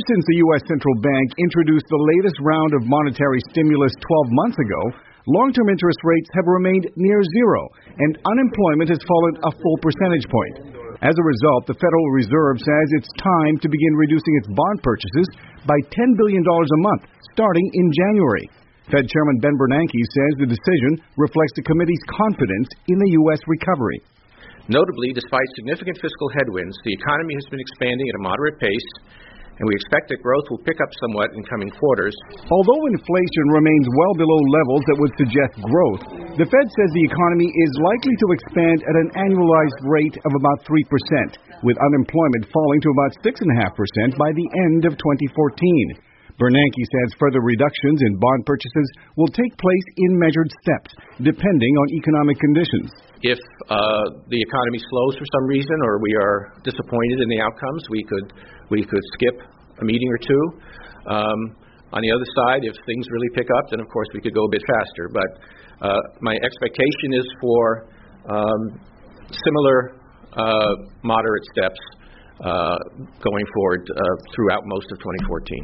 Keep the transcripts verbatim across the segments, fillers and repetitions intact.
since the U S Central Bank introduced the latest round of monetary stimulus twelve months ago, long-term interest rates have remained near zero, and unemployment has fallen a full percentage point. As a result, the Federal Reserve says it's time to begin reducing its bond purchases by ten billion dollars a month, starting in January. Fed Chairman Ben Bernanke says the decision reflects the committee's confidence in the U S recovery. Notably, despite significant fiscal headwinds, the economy has been expanding at a moderate pace, and we expect that growth will pick up somewhat in coming quarters. Although inflation remains well below levels that would suggest growth, the Fed says the economy is likely to expand at an annualized rate of about three percent, with unemployment falling to about six point five percent by the end of twenty fourteen. Bernanke says further reductions in bond purchases will take place in measured steps, depending on economic conditions. If uh, the economy slows for some reason, or we are disappointed in the outcomes, we could we could skip a meeting or two. Um, on the other side, if things really pick up, then of course we could go a bit faster. But uh, my expectation is for um, similar uh, moderate steps uh, going forward uh, throughout most of twenty fourteen.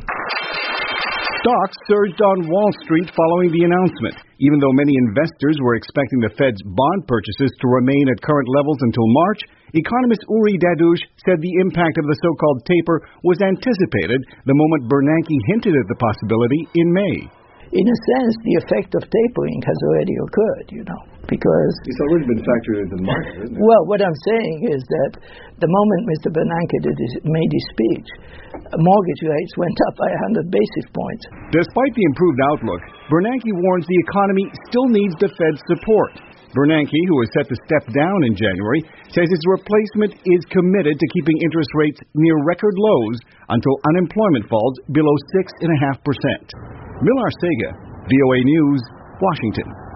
Stocks surged on Wall Street following the announcement. Even though many investors were expecting the Fed's bond purchases to remain at current levels until March, economist Uri Dadouche said the impact of the so-called taper was anticipated the moment Bernanke hinted at the possibility in May. In a sense, the effect of tapering has already occurred, you know, because... It's already been factored into the market, isn't it? Well, what I'm saying is that the moment Mister Bernanke did his, made his speech, mortgage rates went up by one hundred basis points. Despite the improved outlook, Bernanke warns the economy still needs the Fed's support. Bernanke, who is set to step down in January, says his replacement is committed to keeping interest rates near record lows until unemployment falls below six point five percent. Mil Arcega, V O A News, Washington.